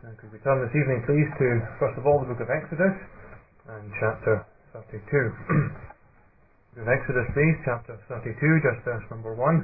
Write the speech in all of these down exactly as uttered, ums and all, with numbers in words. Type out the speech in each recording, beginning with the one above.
And could we turn this evening, please, to, first of all, the book of Exodus, and chapter thirty-two. Book of Exodus, please, chapter thirty-two, just verse number one.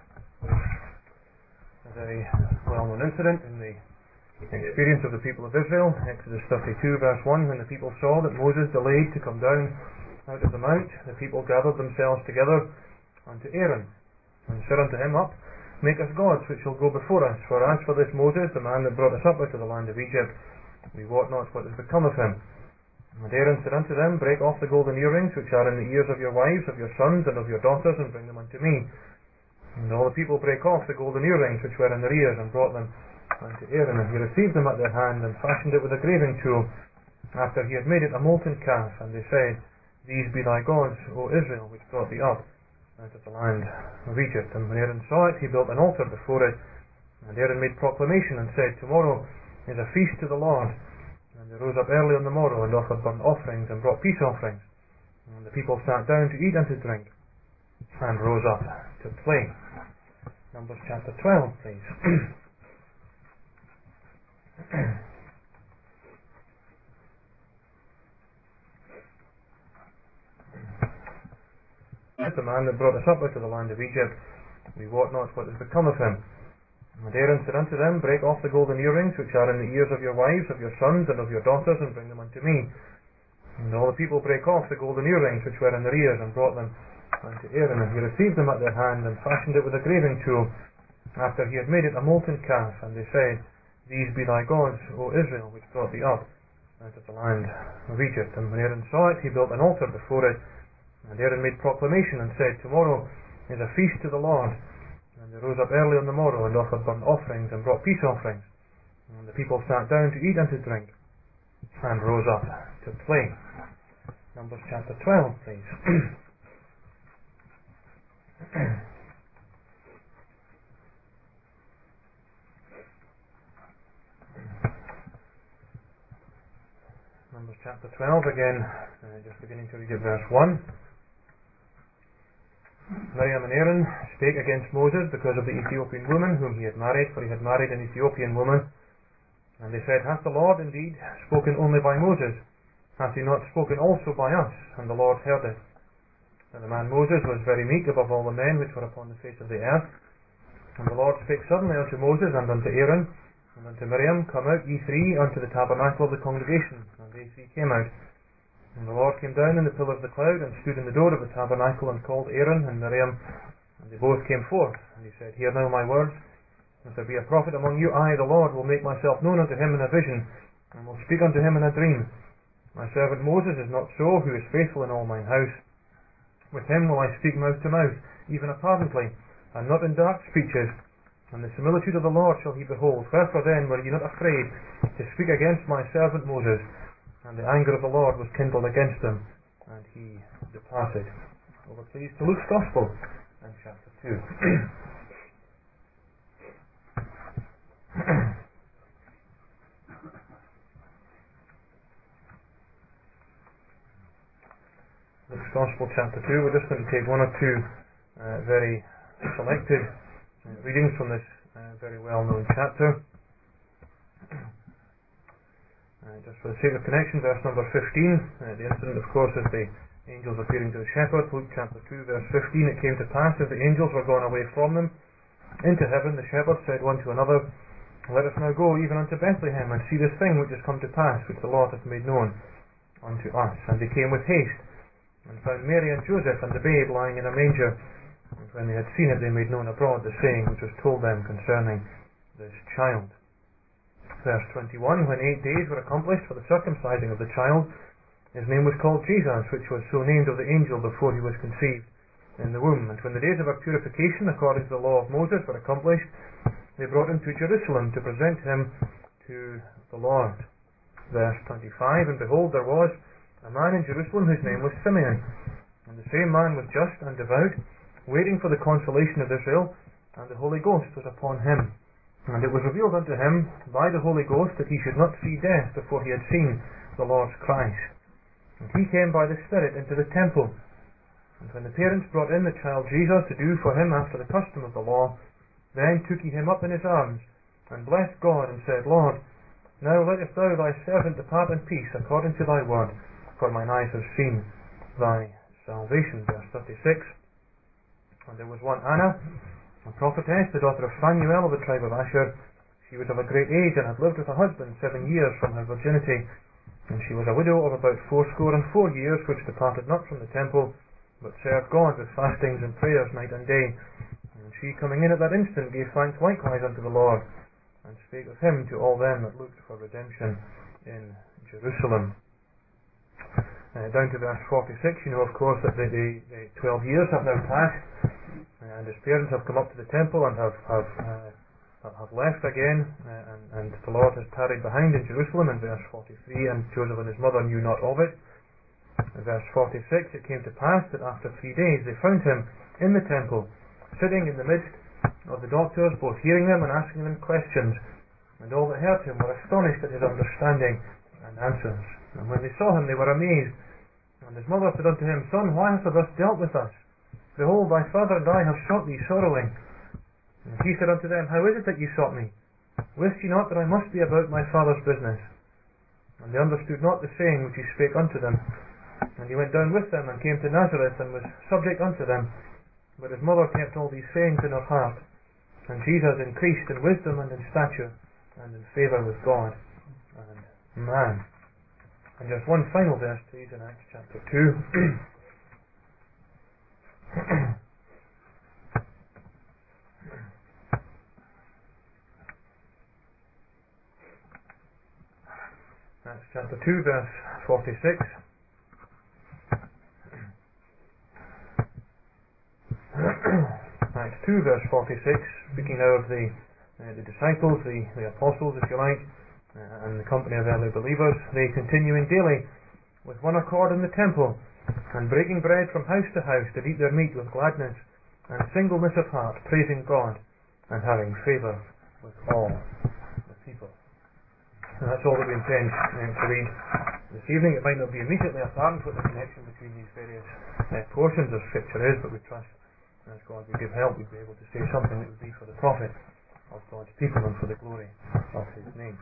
A very well-known incident in the experience of the people of Israel. Exodus thirty-two, verse one, when the people saw that Moses delayed to come down out of the mount, the people gathered themselves together unto Aaron, and said unto him, Up, make us gods which shall go before us. For as for this Moses, the man that brought us up out of the land of Egypt, we wot not what is become of him. And Aaron said unto them, Break off the golden earrings which are in the ears of your wives, of your sons, and of your daughters, and bring them unto me. And all the people brake off the golden earrings which were in their ears, and brought them unto Aaron. And he received them at their hand, and fashioned it with a graving tool, after he had made it a molten calf. And they said, These be thy gods, O Israel, which brought thee up out of the land of Egypt. And when Aaron saw it, he built an altar before it. And Aaron made proclamation, and said, Tomorrow is a feast to the Lord. And they rose up early on the morrow, and offered burnt offerings, and brought peace offerings. And the people sat down to eat and to drink, and rose up to play. Numbers chapter twelve, please. The man that brought us up out of the land of Egypt, we wot not what is become of him. And Aaron said unto them, Break off the golden earrings which are in the ears of your wives, of your sons, and of your daughters, and bring them unto me. And all the people brake off the golden earrings which were in their ears, and brought them unto Aaron. And he received them at their hand, and fashioned it with a graving tool, after he had made it a molten calf. And they said, These be thy gods, O Israel, which brought thee up out of the land of Egypt. And when Aaron saw it, he built an altar before it. And Aaron made proclamation, and said, Tomorrow is a feast to the Lord. And they rose up early on the morrow, and offered burnt offerings, and brought peace offerings. And the people sat down to eat and to drink, and rose up to play. Numbers chapter twelve, please. Numbers chapter twelve, again, uh, just beginning to read at verse one. Miriam and Aaron spake against Moses because of the Ethiopian woman whom he had married, for he had married an Ethiopian woman. And they said, Hath the Lord indeed spoken only by Moses? Hath he not spoken also by us? And the Lord heard it. And the man Moses was very meek above all the men which were upon the face of the earth. And the Lord spake suddenly unto Moses and unto Aaron and unto Miriam, Come out ye three unto the tabernacle of the congregation. And they three came out. And the Lord came down in the pillar of the cloud, and stood in the door of the tabernacle, and called Aaron and Miriam, and they both came forth. And he said, Hear now my words. If there be a prophet among you, I, the Lord, will make myself known unto him in a vision, and will speak unto him in a dream. My servant Moses is not so, who is faithful in all mine house. With him will I speak mouth to mouth, even apparently, and not in dark speeches. And the similitude of the Lord shall he behold. Wherefore then were ye not afraid to speak against my servant Moses? And the anger of the Lord was kindled against him, and he departed. Over please to Luke's Gospel, and chapter two. Luke's Gospel, chapter two. We're just going to take one or two uh, very selected uh, readings from this uh, very well-known chapter. Uh, just for the sake of connection, verse number fifteen, uh, the incident, of course, is the angels appearing to the shepherd. Luke chapter two, verse fifteen, It came to pass, as the angels were gone away from them into heaven, the shepherds said one to another, Let us now go even unto Bethlehem, and see this thing which is come to pass, which the Lord hath made known unto us. And they came with haste, and found Mary and Joseph and the babe lying in a manger. And when they had seen it, they made known abroad the saying which was told them concerning this child. Verse twenty-one, When eight days were accomplished for the circumcising of the child, his name was called Jesus, which was so named of the angel before he was conceived in the womb. And when the days of her purification, according to the law of Moses, were accomplished, they brought him to Jerusalem to present him to the Lord. Verse twenty-five, And behold, there was a man in Jerusalem whose name was Simeon. And the same man was just and devout, waiting for the consolation of Israel, and the Holy Ghost was upon him. And it was revealed unto him by the Holy Ghost that he should not see death before he had seen the Lord's Christ. And he came by the Spirit into the temple. And when the parents brought in the child Jesus to do for him after the custom of the law, then took he him up in his arms, and blessed God, and said, Lord, Now lettest thou thy servant depart in peace, according to thy word, for mine eyes have seen thy salvation. Verse thirty-six. And there was one Anna, a prophetess, the daughter of Phanuel of the tribe of Asher. She was of a great age, and had lived with a husband seven years from her virginity. And she was a widow of about fourscore and four years, which departed not from the temple, but served God with fastings and prayers night and day. And she, coming in at that instant, gave thanks likewise unto the Lord, and spake of him to all them that looked for redemption in Jerusalem. Uh, down to verse forty-six, you know, of course, that the, the, the twelve years have now passed, uh, and his parents have come up to the temple and have have, uh, have left again, uh, and, and the Lord has tarried behind in Jerusalem in verse forty-three, and Joseph and his mother knew not of it. In verse forty-six, it came to pass that after three days they found him in the temple, sitting in the midst of the doctors, both hearing them and asking them questions. And all that heard him were astonished at his understanding and answers. And when they saw him, they were amazed. And his mother said unto him, Son, why hast thou thus dealt with us? Behold, thy father and I have sought thee sorrowing. And he said unto them, How is it that ye sought me? Wist ye not that I must be about my father's business? And they understood not the saying which he spake unto them. And he went down with them, and came to Nazareth, and was subject unto them. But his mother kept all these sayings in her heart. And Jesus increased in wisdom and in stature and in favour with God and man. And just one final verse, please, in Acts chapter two. Acts chapter two, verse forty-six. Acts two, verse forty-six, speaking now of the uh, the disciples, the, the apostles, if you like, uh, and the company of early believers. They continuing daily with one accord in the temple, and breaking bread from house to house, did eat their meat with gladness and singleness of heart, praising God, and having favour with all the people. And that's all that we intend uh, to read this evening. It might not be immediately apparent what the connection between these various uh, portions of Scripture is, but we trust, as God would give help, we'd be able to say something that would be for the profit of God's people and for the glory of His name.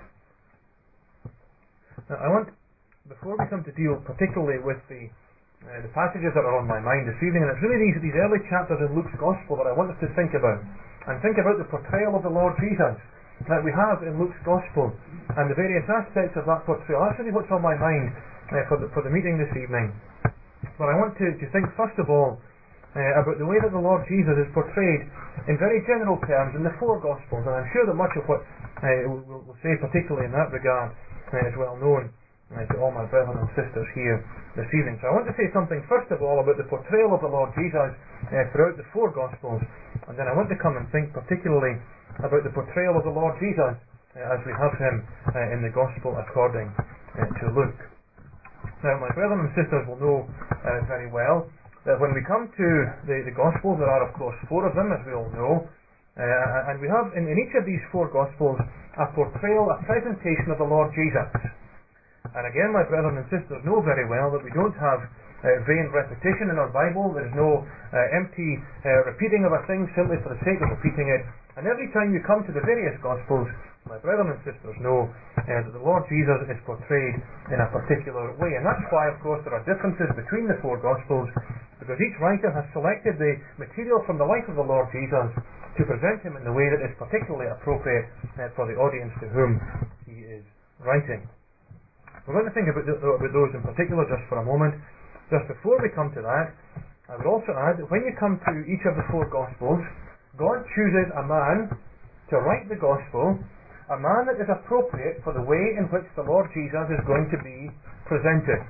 Now, I want, before we come to deal particularly with the uh, the passages that are on my mind this evening, and it's really these these early chapters in Luke's Gospel that I want us to think about, and think about the portrayal of the Lord Jesus that we have in Luke's Gospel, and the various aspects of that portrayal. That's really what's on my mind uh, for the for the meeting this evening. But I want to, to think first of all Uh, about the way that the Lord Jesus is portrayed in very general terms in the four Gospels, and I'm sure that much of what uh, we'll, we'll say particularly in that regard uh, is well known uh, to all my brethren and sisters here this evening. So I want to say something first of all about the portrayal of the Lord Jesus uh, throughout the four Gospels, and then I want to come and think particularly about the portrayal of the Lord Jesus uh, as we have him uh, in the Gospel according uh, to Luke. Now, my brethren and sisters will know uh, very well that when we come to the, the Gospels, there are of course four of them, as we all know, uh, and we have in, in each of these four Gospels a portrayal, a presentation of the Lord Jesus. And again, my brethren and sisters know very well that we don't have uh, vain repetition in our Bible. There is no uh, empty uh, repeating of a thing simply for the sake of repeating it. And every time you come to the various Gospels, my brethren and sisters know uh, that the Lord Jesus is portrayed in a particular way. And that's why, of course, there are differences between the four Gospels, because each writer has selected the material from the life of the Lord Jesus to present him in the way that is particularly appropriate uh, for the audience to whom he is writing. We're going to think about, th- about those in particular just for a moment. Just before we come to that, I would also add that when you come to each of the four Gospels, God chooses a man to write the Gospel, a man that is appropriate for the way in which the Lord Jesus is going to be presented.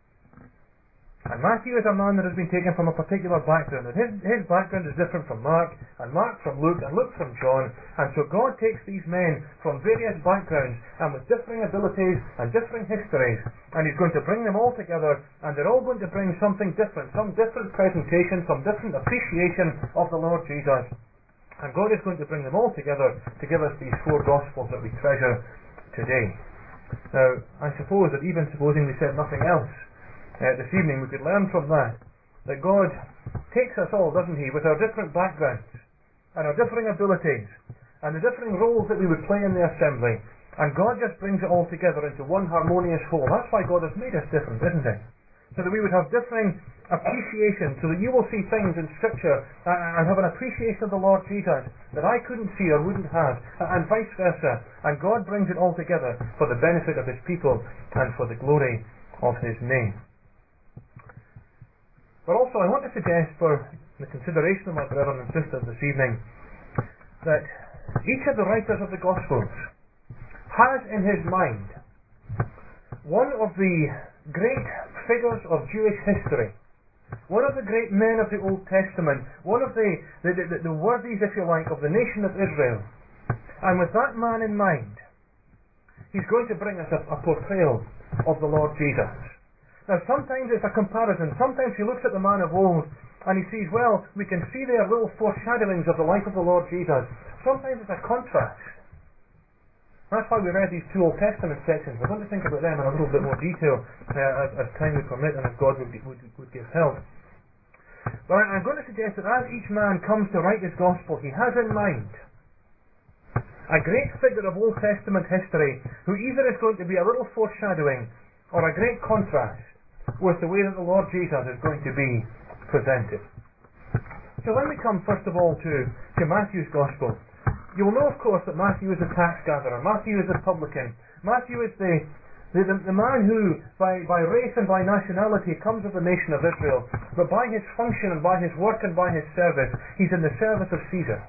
And Matthew is a man that has been taken from a particular background, and his, his background is different from Mark, and Mark from Luke, and Luke from John, and so God takes these men from various backgrounds, and with differing abilities and differing histories, and He's going to bring them all together, and they're all going to bring something different, some different presentation, some different appreciation of the Lord Jesus. And God is going to bring them all together to give us these four Gospels that we treasure today. Now, I suppose that even supposing we said nothing else, Uh, this evening we could learn from that that God takes us all, doesn't He, with our different backgrounds and our differing abilities and the differing roles that we would play in the assembly, And God just brings it all together into one harmonious whole. That's why God has made us different, isn't it? So that we would have differing appreciation, so that you will see things in Scripture and have an appreciation of the Lord Jesus that I couldn't see or wouldn't have, and vice versa. And God brings it all together for the benefit of His people and for the glory of His name. But also I want to suggest for the consideration of my brethren and sisters this evening that each of the writers of the Gospels has in his mind one of the great figures of Jewish history, one of the great men of the Old Testament, one of the, the, the, the worthies, if you like, of the nation of Israel. And with that man in mind, he's going to bring us a, a portrayal of the Lord Jesus. Now sometimes it's a comparison. Sometimes he looks at the man of old and he sees, well, we can see there little foreshadowings of the life of the Lord Jesus. Sometimes it's a contrast. That's why we read these two Old Testament sections. We're going to think about them in a little bit more detail uh, as, as time would permit and as God would, would, would give help. But I'm going to suggest that as each man comes to write his Gospel, he has in mind a great figure of Old Testament history who either is going to be a little foreshadowing or a great contrast with the way that the Lord Jesus is going to be presented. So when we come first of all to, to Matthew's Gospel, you will know, of course, that Matthew is a tax gatherer. Matthew is a publican. Matthew is the, the, the, the man who, by, by race and by nationality, comes of the nation of Israel. But by his function and by his work and by his service, he's in the service of Caesar.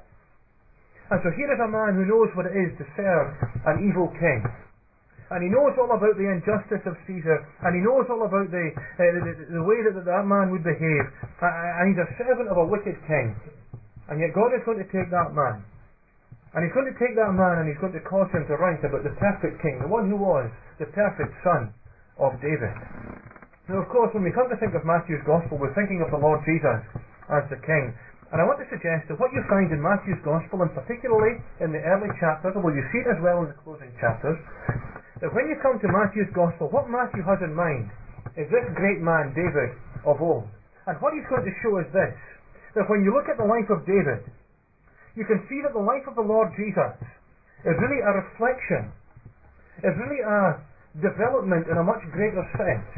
And so here is a man who knows what it is to serve an evil king. And he knows all about the injustice of Caesar. And he knows all about the, uh, the, the way that that man would behave. And he's a servant of a wicked king. And yet God is going to take that man. And he's going to take that man and he's going to cause him to write about the perfect king, the one who was the perfect son of David. Now, of course, when we come to think of Matthew's Gospel, we're thinking of the Lord Jesus as the king. And I want to suggest that what you find in Matthew's Gospel, and particularly in the early chapters, although you see it as well in the closing chapters, that when you come to Matthew's Gospel, what Matthew has in mind is this great man, David, of old. And what he's going to show is this, that when you look at the life of David, you can see that the life of the Lord Jesus is really a reflection, is really a development in a much greater sense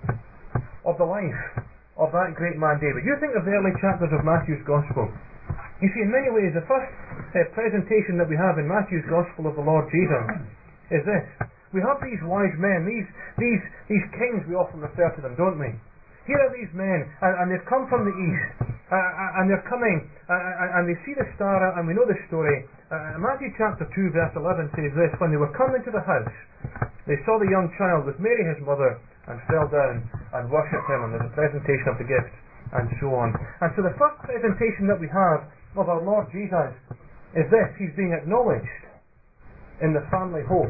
of the life of that great man David. You think of the early chapters of Matthew's Gospel. You see, in many ways, the first uh, presentation that we have in Matthew's Gospel of the Lord Jesus is this. We have these wise men, these, these, these kings, we often refer to them, don't we? Here are these men, and, and they've come from the east, uh, and they're coming, uh, and they see the star, and we know the story. Uh, Matthew chapter two, verse eleven says this, when they were come into the house, they saw the young child with Mary his mother, and fell down and worshipped him, and there's a presentation of the gift, and so on. And so the first presentation that we have of our Lord Jesus is this, he's being acknowledged in the family home.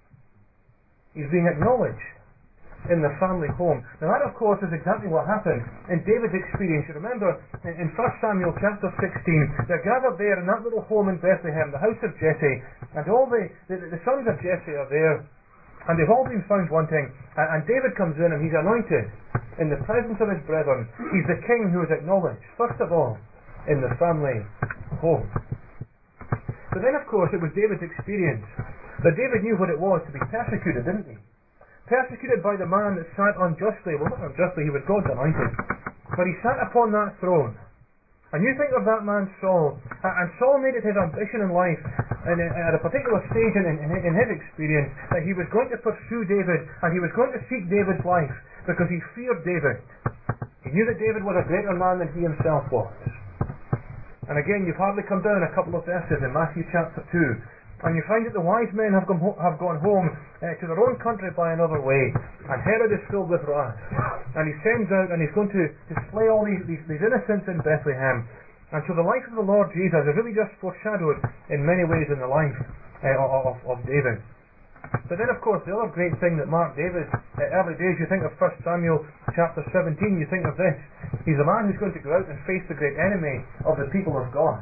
He's being acknowledged in the family home. Now that, of course, is exactly what happened in David's experience. You remember in First Samuel chapter sixteen, they're gathered there in that little home in Bethlehem, the house of Jesse, and all the, the, the sons of Jesse are there, and they've all been found wanting, and, and David comes in and he's anointed in the presence of his brethren. He's the king who is acknowledged, first of all, in the family home. But then, of course, it was David's experience that David knew what it was to be persecuted, didn't he? Persecuted by the man that sat unjustly. Well, not unjustly, he was God's anointed. But he sat upon that throne. And you think of that man Saul. And Saul made it his ambition in life, and at a particular stage in, in, in his experience, that he was going to pursue David, and he was going to seek David's life, because he feared David. He knew that David was a greater man than he himself was. And again, you've hardly come down a couple of verses in Matthew chapter two, and you find that the wise men have gone, ho- have gone home uh, to their own country by another way, and Herod is filled with wrath, and he sends out and he's going to, to slay all these, these, these innocents in Bethlehem. And so the life of the Lord Jesus is really just foreshadowed in many ways in the life uh, of, of David. But then, of course, the other great thing that marked David's uh, early days, you think of First Samuel chapter seventeen, you think of this. He's a man who's going to go out and face the great enemy of the people of God.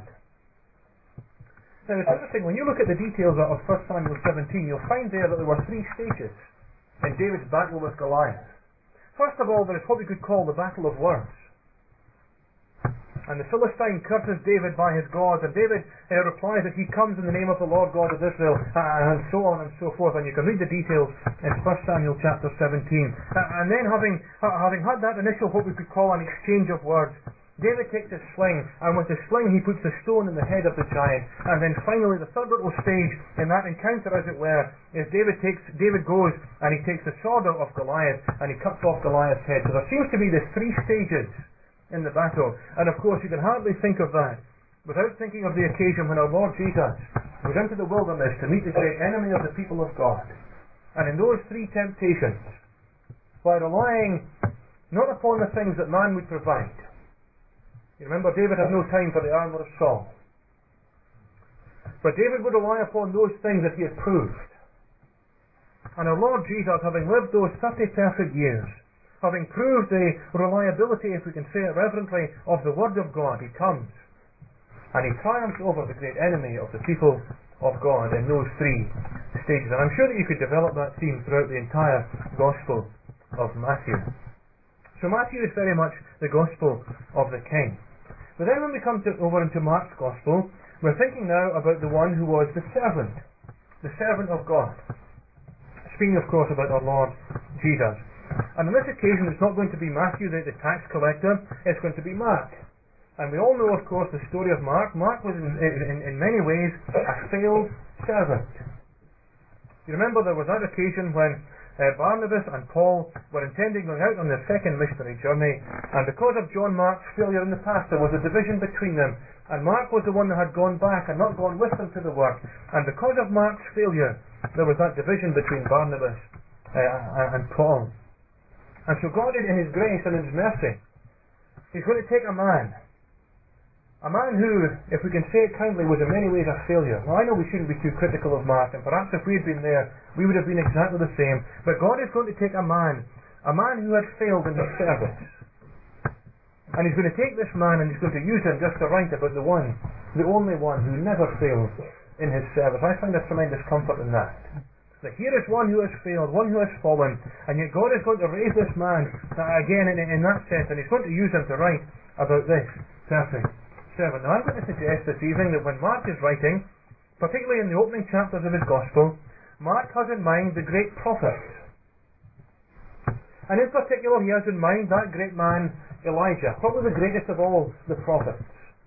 Now, it's interesting, when you look at the details of First Samuel seventeen, you'll find there that there were three stages in David's battle with Goliath. First of all, there is what we could call the battle of words. And the Philistine curses David by his gods, and David uh, replies that he comes in the name of the Lord God of Israel, uh, and so on and so forth. And you can read the details in First Samuel chapter seventeen. Uh, and then having uh, having had that initial, what we could call an exchange of words, David takes his sling, and with his sling he puts a stone in the head of the giant. And then finally, the third little stage in that encounter, as it were, is David takes David goes and he takes the sword of Goliath and he cuts off Goliath's head. So there seems to be these three stages in the battle. And of course, you can hardly think of that without thinking of the occasion when our Lord Jesus was into the wilderness to meet the great enemy of the people of God. And in those three temptations, by relying not upon the things that man would provide. You remember, David had no time for the armour of Saul. But David would rely upon those things that he had proved. And our Lord Jesus, having lived those thirty perfect years, having proved the reliability, if we can say it reverently, of the Word of God, he comes and he triumphs over the great enemy of the people of God in those three stages. And I'm sure that you could develop that theme throughout the entire Gospel of Matthew. So Matthew is very much the Gospel of the King. But then when we come to, over into Mark's Gospel, we're thinking now about the one who was the servant, the servant of God. Speaking, of course, about our Lord Jesus. And on this occasion, it's not going to be Matthew, the, the tax collector. It's going to be Mark. And we all know, of course, the story of Mark. Mark was, in, in, in many ways, a failed servant. You remember there was that occasion when uh, Barnabas and Paul were intending going out on their second missionary journey, and because of John Mark's failure in the past, there was a division between them. And Mark was the one that had gone back and not gone with them to the work. And because of Mark's failure, there was that division between Barnabas uh, and Paul. And so God, in His grace and in His mercy, He's going to take a man, a man who, if we can say it kindly, was in many ways a failure. Now, I know we shouldn't be too critical of Mark, and perhaps if we had been there, we would have been exactly the same. But God is going to take a man, a man who had failed in his service. And He's going to take this man and He's going to use him just to write about the one, the only one who never failed in his service. I find a tremendous comfort in that. That here is one who has failed, one who has fallen, and yet God is going to raise this man uh, again in, in that sense, and He's going to use him to write about this perfect servant. Now I'm going to suggest this evening that when Mark is writing, particularly in the opening chapters of his Gospel, Mark has in mind the great prophet. And in particular he has in mind that great man Elijah, probably the greatest of all the prophets.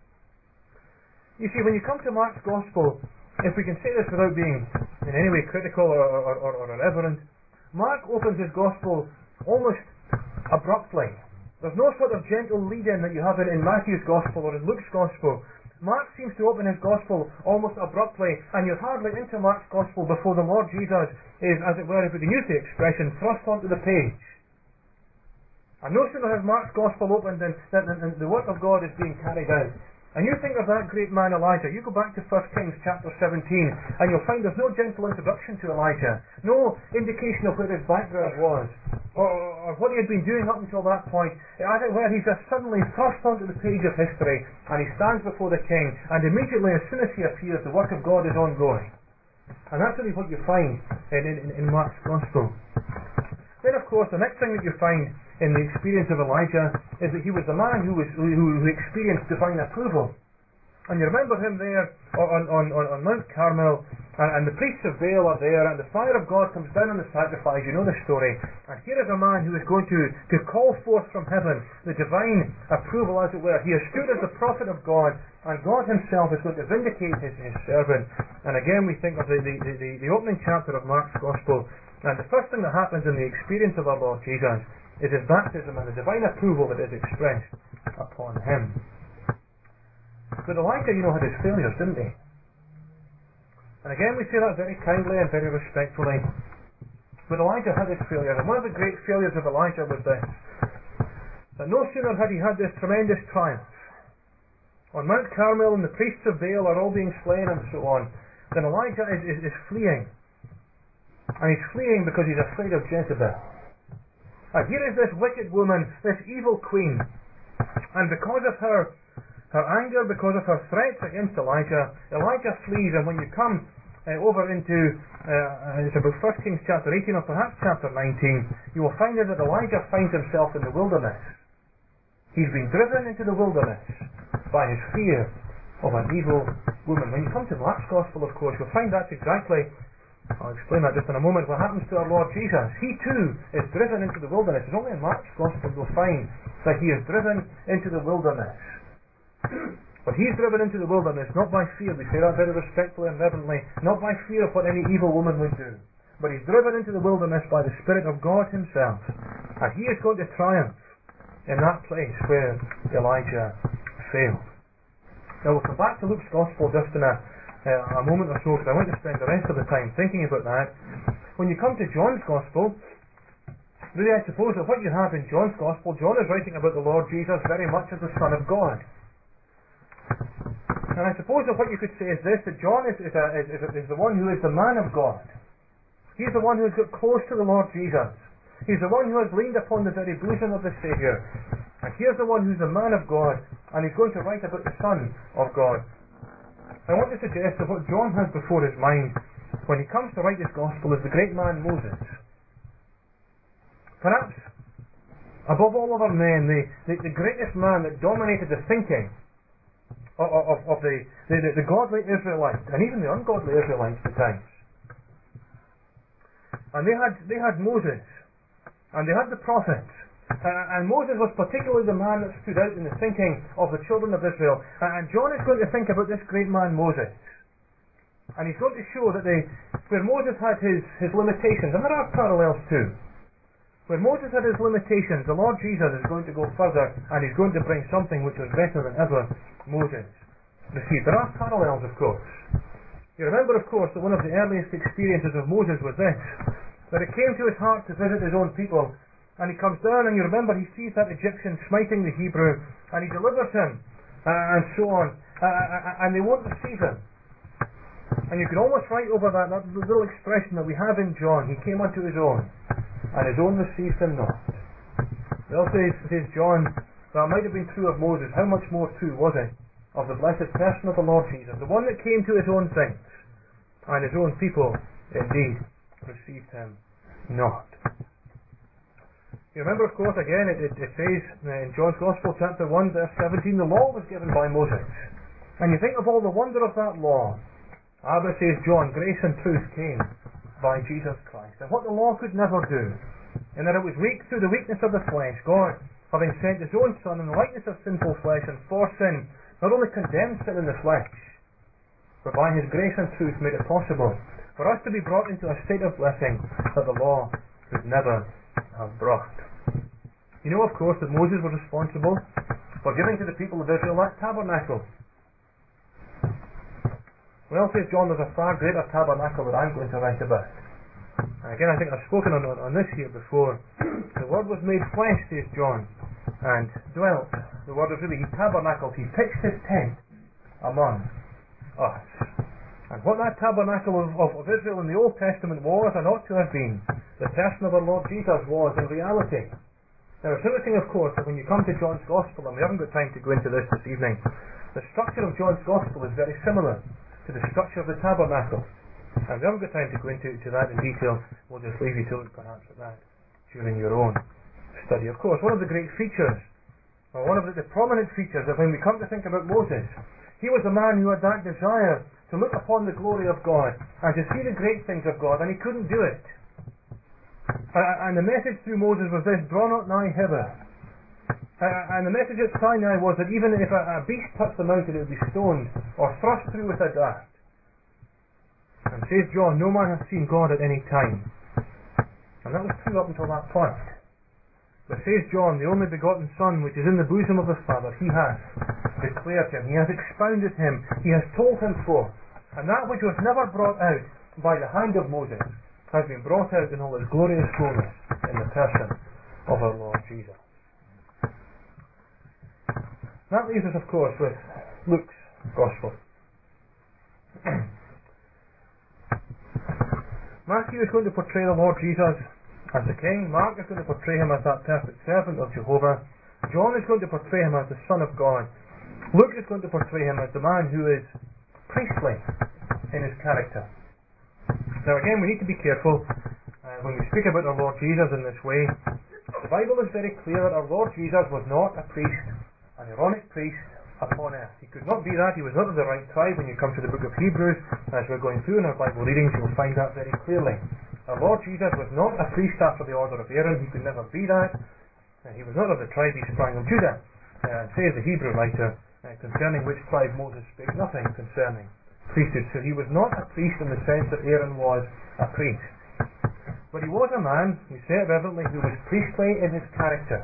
You see, when you come to Mark's Gospel, if we can say this without being in any way critical or, or, or, or irreverent, Mark opens his Gospel almost abruptly. There's no sort of gentle lead-in that you have in, in Matthew's Gospel or in Luke's Gospel. Mark seems to open his Gospel almost abruptly, and you're hardly into Mark's Gospel before the Lord Jesus is, as it were, if we can use the expression, thrust onto the page. And no sooner has Mark's Gospel opened than, than, than the work of God is being carried out. And you think of that great man Elijah. You go back to First Kings chapter seventeen, and you'll find there's no gentle introduction to Elijah, no indication of where his background was, or, or what he had been doing up until that point. As it were, he's just suddenly thrust onto the page of history, and he stands before the king, and immediately, as soon as he appears, the work of God is ongoing. And that's really what you find in, in, in Mark's Gospel. Then, of course, the next thing that you find in the experience of Elijah is that he was the man who, was, who, who experienced divine approval. And you remember him there on, on, on, on Mount Carmel, and, and the priests of Baal are there, and the fire of God comes down on the sacrifice. You know the story. And here is a man who is going to, to call forth from heaven the divine approval, as it were. He has stood as the prophet of God, and God Himself is going to vindicate His, his servant. And again we think of the, the, the, the opening chapter of Mark's Gospel, and the first thing that happens in the experience of our Lord Jesus is His baptism and the divine approval that is expressed upon Him. But Elijah, you know, had his failures, didn't he? And again we say that very kindly and very respectfully. But Elijah had his failures, and one of the great failures of Elijah was this: that no sooner had he had this tremendous triumph on Mount Carmel, and the priests of Baal are all being slain and so on, then Elijah is, is, is fleeing. And he's fleeing because he's afraid of Jezebel. And here is this wicked woman, this evil queen, and because of her her anger, because of her threats against Elijah, Elijah flees. And when you come uh, over into uh, it's about First Kings chapter eighteen or perhaps chapter nineteen, you will find that Elijah finds himself in the wilderness. He's been driven into the wilderness, by his fear of an evil woman. When you come to Mark's Gospel, of course, you'll find that's exactly, I'll explain that just in a moment, what happens to our Lord Jesus. He too is driven into the wilderness. It's only in Mark's Gospel you'll find that he is driven into the wilderness. But he's driven into the wilderness not by fear, we say that very respectfully and reverently, not by fear of what any evil woman would do, but he's driven into the wilderness by the Spirit of God himself, and he is going to triumph in that place where Elijah failed. Now we'll come back to Luke's Gospel just in a, uh, a moment or so, because I want to spend the rest of the time thinking about that. When you come to John's Gospel, really I suppose that what you have in John's Gospel, John is writing about the Lord Jesus very much as the Son of God. And I suppose that what you could say is this, that John is, is, a, is, is the one who is the man of God. He's the one who has got close to the Lord Jesus. He's the one who has leaned upon the very bosom of the Saviour. And here's the one who's the man of God, and he's going to write about the Son of God. I want to suggest that what John has before his mind when he comes to write his Gospel is the great man Moses. Perhaps, above all other men, the, the, the greatest man that dominated the thinking Of, of, of the, the, the godly Israelites, and even the ungodly Israelites at times. And they had they had Moses, and they had the prophets, uh, and Moses was particularly the man that stood out in the thinking of the children of Israel. Uh, and John is going to think about this great man Moses, and he's going to show that they, where Moses had his, his limitations, and there are parallels too, where Moses had his limitations, the Lord Jesus is going to go further, and he's going to bring something which was better than ever Moses received. There are parallels, of course. You remember, of course, that one of the earliest experiences of Moses was this, that it came to his heart to visit his own people, and he comes down, and you remember he sees that Egyptian smiting the Hebrew, and he delivers him, uh, and so on, uh, and they won't receive him. And you can almost write over that, that little expression that we have in John, he came unto his own, and his own received him not. Well, says, says John, that might have been true of Moses. How much more true was it of the blessed person of the Lord Jesus, the one that came to his own things, and his own people indeed received him not. You remember, of course, again, it, it, it says in John's Gospel, chapter one, verse seventeen, the law was given by Moses. And you think of all the wonder of that law. Ah, but says John, grace and truth came by Jesus Christ. And what the law could never do, and that it was weak through the weakness of the flesh, God, having sent his own Son in the likeness of sinful flesh and for sin, not only condemned sin in the flesh, but by his grace and truth made it possible for us to be brought into a state of blessing that the law could never have brought. You know, of course, that Moses was responsible for giving to the people of Israel that tabernacle. Well, says John, there's a far greater tabernacle that I'm going to write about. And again, I think I've spoken on, on this here before. The Word was made flesh, says John, and dwelt. The Word was really, he tabernacled, he pitched his tent among us. And what that tabernacle of, of, of Israel in the Old Testament was, and ought to have been, the person of our Lord Jesus was in reality. Now it's interesting, of course, that when you come to John's Gospel, and we haven't got time to go into this this evening, the structure of John's Gospel is very similar to the structure of the tabernacle. And we haven't got time to go into to that in detail. We'll just leave you to look perhaps at that during your own study. Of course, one of the great features, or one of the, the prominent features of when we come to think about Moses, he was a man who had that desire to look upon the glory of God and to see the great things of God, and he couldn't do it. Uh, and the message through Moses was this, draw not nigh hither. Uh, and the message at Sinai was that even if a, a beast touched the mountain, it would be stoned or thrust through with a dart. And says John, no man hath seen God at any time. And that was true up until that point. But says John, the only begotten Son, which is in the bosom of the Father, he hath declared him, he hath expounded him, he has told him forth. And that which was never brought out by the hand of Moses has been brought out in all his glorious fullness in the person of our Lord Jesus. That leaves us, of course, with Luke's Gospel. Matthew is going to portray the Lord Jesus as the King. Mark is going to portray him as that perfect servant of Jehovah. John is going to portray him as the Son of God. Luke is going to portray him as the man who is priestly in his character. Now again, we need to be careful uh, when we speak about our Lord Jesus in this way. The Bible is very clear that our Lord Jesus was not a priest, an Aaronic priest, upon earth. He could not be that. He was not of the right tribe. When you come to the book of Hebrews, as we're going through in our Bible readings, you'll find that very clearly. Our Lord Jesus was not a priest after the order of Aaron. He could never be that. Uh, he was not of the tribe. He sprang of Judah. Uh, says the Hebrew writer, uh, concerning which tribe Moses spake nothing concerning priesthood. So he was not a priest in the sense that Aaron was a priest. But he was a man, we say it reverently, who was priestly in his character.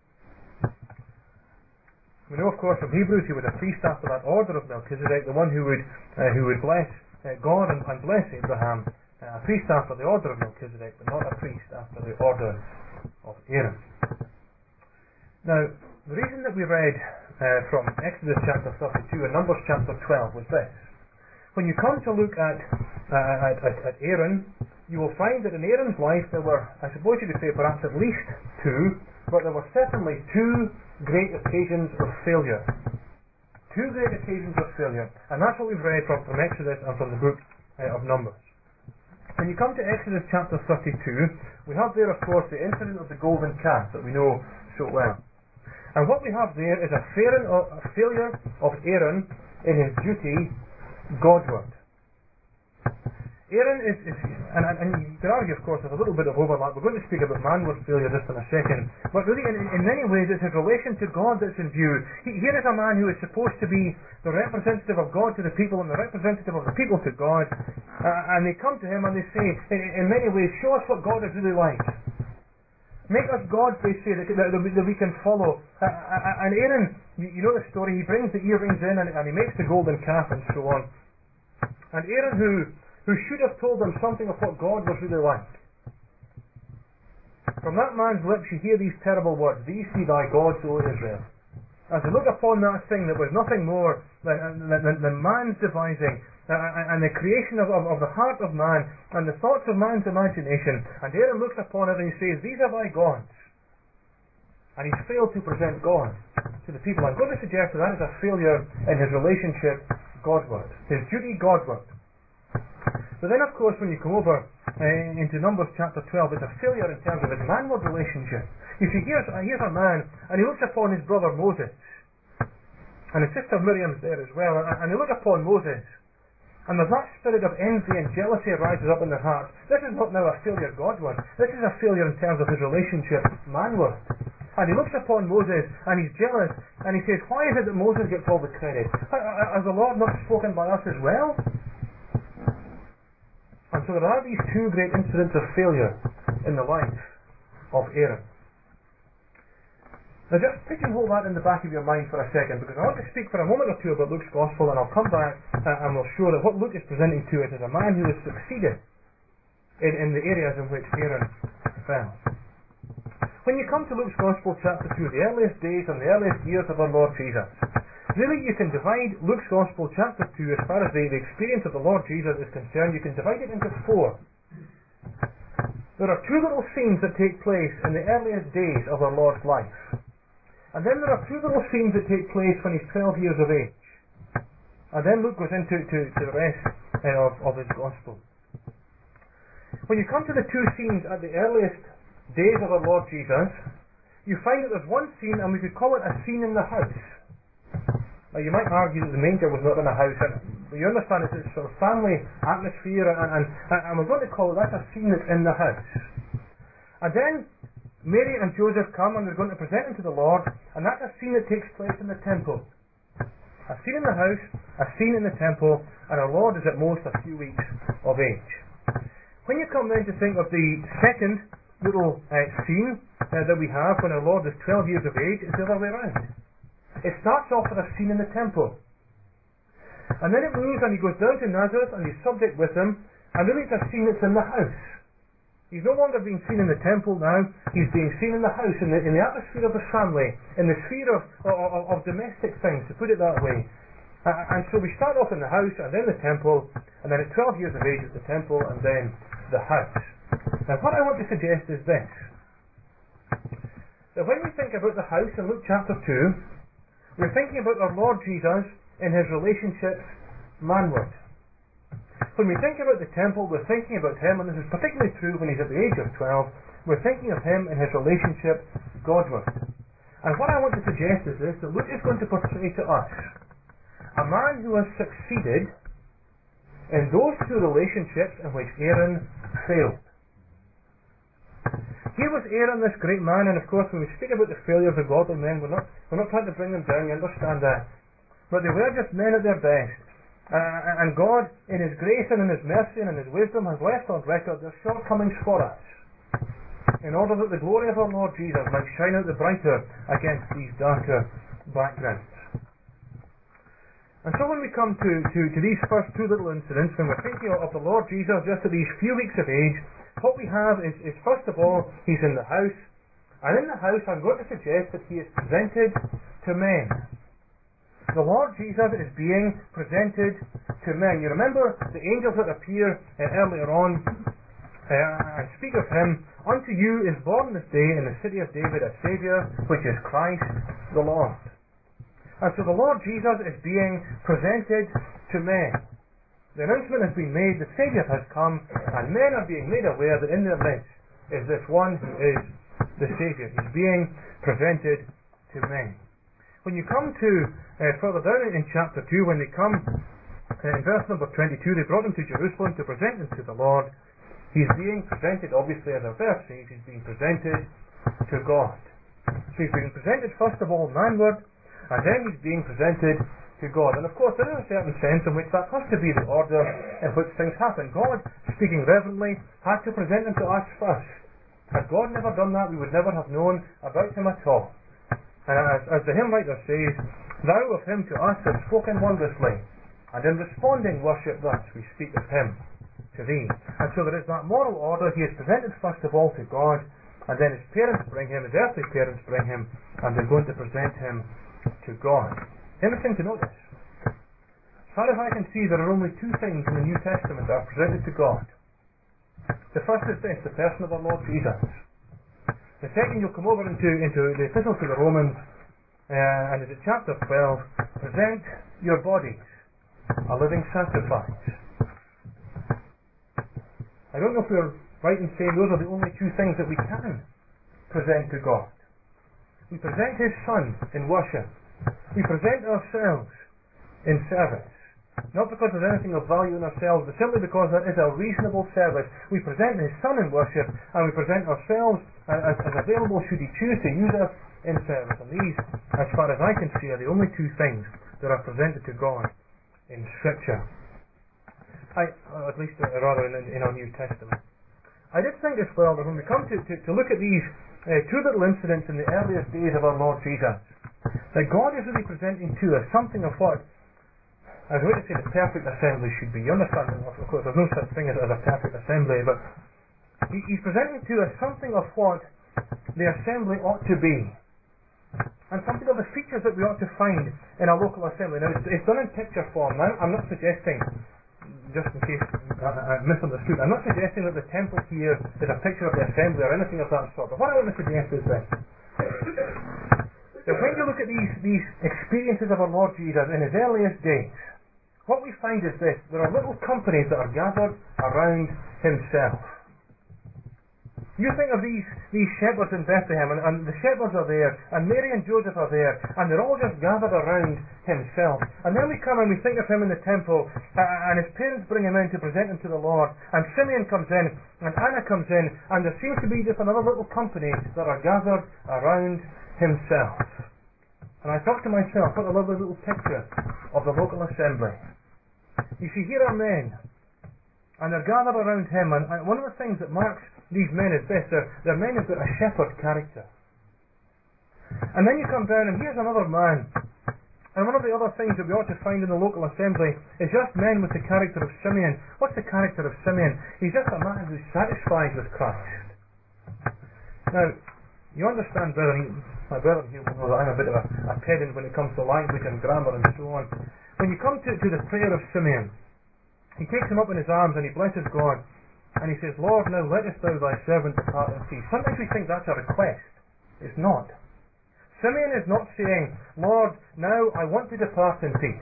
We know, of course, from Hebrews, he was a priest after that order of Melchizedek, the one who would uh, who would bless uh, God and, and bless Abraham. Uh, a priest after the order of Melchizedek, but not a priest after the order of Aaron. Now, the reason that we read uh, from Exodus chapter thirty-two and Numbers chapter twelve was this. When you come to look at, uh, at, at, at Aaron, you will find that in Aaron's life there were, I suppose you could say perhaps at least two, but there were certainly two great occasions of failure. Two great occasions of failure. And that's what we've read from, from Exodus and from the book uh, of Numbers. When you come to Exodus chapter thirty-two, we have there, of course, the incident of the golden calf that we know so well. And what we have there is a, a failure of Aaron in his duty Godward. Aaron is, is and, and, and you could argue, of course, there's a little bit of overlap. We're going to speak about manward failure just in a second. But really, in, in many ways, it's his relation to God that's in view. He, here is a man who is supposed to be the representative of God to the people and the representative of the people to God. Uh, and they come to him and they say, in, in many ways, show us what God is really like. Make us gods, they say, that, that, that we can follow. Uh, and Aaron, you, you know the story, he brings the earrings in and, and he makes the golden calf and so on. And Aaron, who who should have told them something of what God was really like. From that man's lips you hear these terrible words, "These be thy gods, O Israel." As they look upon that thing that was nothing more than, than, than man's devising, uh, and the creation of, of, of the heart of man, and the thoughts of man's imagination, and Aaron looks upon it and he says, "These are thy gods." And he's failed to present God to the people. I'm going to suggest that that is a failure in his relationship Godward, his duty Godward. But then, of course, when you come over uh, into Numbers chapter twelve, it's a failure in terms of his manward relationship. You see, here's, uh, here's a man, and he looks upon his brother Moses, and his sister Miriam's there as well, and, and they look upon Moses, and there's that spirit of envy and jealousy rises up in their hearts. This is not now a failure Godward. This is a failure in terms of his relationship manward. And he looks upon Moses, and he's jealous, and he says, "Why is it that Moses gets all the credit? Has the Lord not spoken by us as well?" And so there are these two great incidents of failure in the life of Aaron. Now just pigeonhole that in the back of your mind for a second, because I want to speak for a moment or two about Luke's Gospel, and I'll come back uh, and we'll show that what Luke is presenting to us is a man who has succeeded in, in the areas in which Aaron fell. When you come to Luke's Gospel chapter two, the earliest days and the earliest years of our Lord Jesus, really, you can divide Luke's Gospel chapter two, as far as the, the experience of the Lord Jesus is concerned, you can divide it into four. There are two little scenes that take place in the earliest days of our Lord's life. And then there are two little scenes that take place when he's twelve years of age. And then Luke goes into to, to the rest uh, of, of his Gospel. When you come to the two scenes at the earliest days of our Lord Jesus, you find that there's one scene, and we could call it a scene in the house. Now you might argue that the manger was not in a house, and you understand it's a sort of family atmosphere, and, and, and we're going to call it, that's a scene that's in the house. And then Mary and Joseph come and they're going to present him to the Lord, and that's a scene that takes place in the temple. A scene in the house, a scene in the temple, and our Lord is at most a few weeks of age. When you come then to think of the second little uh, scene uh, that we have when our Lord is twelve years of age, it's the other way around. It starts off with a scene in the temple. And then it moves and he goes down to Nazareth and he's subject with him, and really it's a scene that's in the house. He's no longer being seen in the temple now, he's being seen in the house, in the, in the atmosphere of the family, in the sphere of, of, of domestic things, to put it that way. Uh, and so we start off in the house and then the temple, and then at twelve years of age it's the temple and then the house. Now what I want to suggest is this, that when we think about the house in Luke chapter two, we're thinking about our Lord Jesus in his relationships manward. When we think about the temple, we're thinking about him, and this is particularly true when he's at the age of twelve, we're thinking of him in his relationship Godward. And what I want to suggest is this, that Luke is going to portray to us a man who has succeeded in those two relationships in which Aaron failed. Here was Aaron, this great man, and of course when we speak about the failures of godly men, we're not, we're not trying to bring them down, you understand that. But they were just men at their best. Uh, and God, in His grace and in His mercy and in His wisdom, has left on record their shortcomings for us, in order that the glory of our Lord Jesus might shine out the brighter against these darker backgrounds. And so when we come to, to, to these first two little incidents, when we're thinking of the Lord Jesus just at these few weeks of age, what we have is, is first of all, He's in the house, and in the house I'm going to suggest that He is presented to men. The Lord Jesus is being presented to men. You remember the angels that appear uh, earlier on uh, and speak of Him. Unto you is born this day in the city of David a Saviour, which is Christ the Lord. And so the Lord Jesus is being presented to men. The announcement has been made, the Saviour has come, and men are being made aware that in their midst is this one who is the Saviour. He's being presented to men. When you come to uh, further down in chapter two, when they come uh, in verse number twenty-two, they brought Him to Jerusalem to present Him to the Lord. He's being presented, obviously, as our verse says, He's being presented to God. So He's being presented first of all manward, and then He's being presented to God. And of course there is a certain sense in which that has to be the order in which things happen. God, speaking reverently, had to present Him to us first. Had God never done that, we would never have known about Him at all. And as, as the hymn writer says, Thou of Him to us hast spoken wondrously, and in responding worship thus we speak of Him to Thee. And so there is that moral order. He is presented first of all to God, and then His parents bring Him, His earthly parents bring Him, and they're going to present Him to God. Interesting to notice. As far as I can see, there are only two things in the New Testament that are presented to God. The first is this, the person of our Lord Jesus. The second, you'll come over into, into the Epistle to the Romans, uh, and is it chapter twelve, present your bodies a living sacrifice. I don't know if we're right in saying those are the only two things that we can present to God. We present His Son in worship. We present ourselves in service. Not because there's anything of value in ourselves, but simply because that is a reasonable service. We present His Son in worship, and we present ourselves as, as available should He choose to use us in service. And these, as far as I can see, are the only two things that are presented to God in Scripture. I, or at least, uh, rather, in, in our New Testament. I did think as well that when we come to, to, to look at these uh, two little incidents in the earliest days of our Lord Jesus, that God is really presenting to us something of what I was going to say the perfect assembly should be. You understand? Of course, there's no such thing as, as a perfect assembly, but he, he's presenting to us something of what the assembly ought to be, and something of the features that we ought to find in a local assembly. Now, it's, it's done in picture form. Now, I'm not suggesting, just in case I, I misunderstood, I'm not suggesting that the temple here is a picture of the assembly or anything of that sort. But what I want to suggest is this: that when you look at these, these experiences of our Lord Jesus in His earliest days, what we find is this: there are little companies that are gathered around Himself. You think of these, these shepherds in Bethlehem, and, and the shepherds are there, and Mary and Joseph are there, and they're all just gathered around Himself. And then we come and we think of Him in the temple, uh, and His parents bring Him in to present Him to the Lord, and Simeon comes in, and Anna comes in, and there seems to be just another little company that are gathered around Himself. And I thought to myself, what a lovely little picture of the local assembly. You see, here are men, and they're gathered around Him, and, and one of the things that marks these men is this: they're, they're men who've got a shepherd character. And then you come down, and here's another man, and one of the other things that we ought to find in the local assembly is just men with the character of Simeon. What's the character of Simeon? He's just a man who's satisfied with Christ. Now, you understand, brethren, my brethren here will know that I'm a bit of a, a pedant when it comes to language and grammar and so on. When you come to, to the prayer of Simeon, he takes him up in his arms and he blesses God, and he says, Lord, now lettest thou thy servant depart in peace. Sometimes we think that's a request. It's not. Simeon is not saying, Lord, now I want to depart in peace.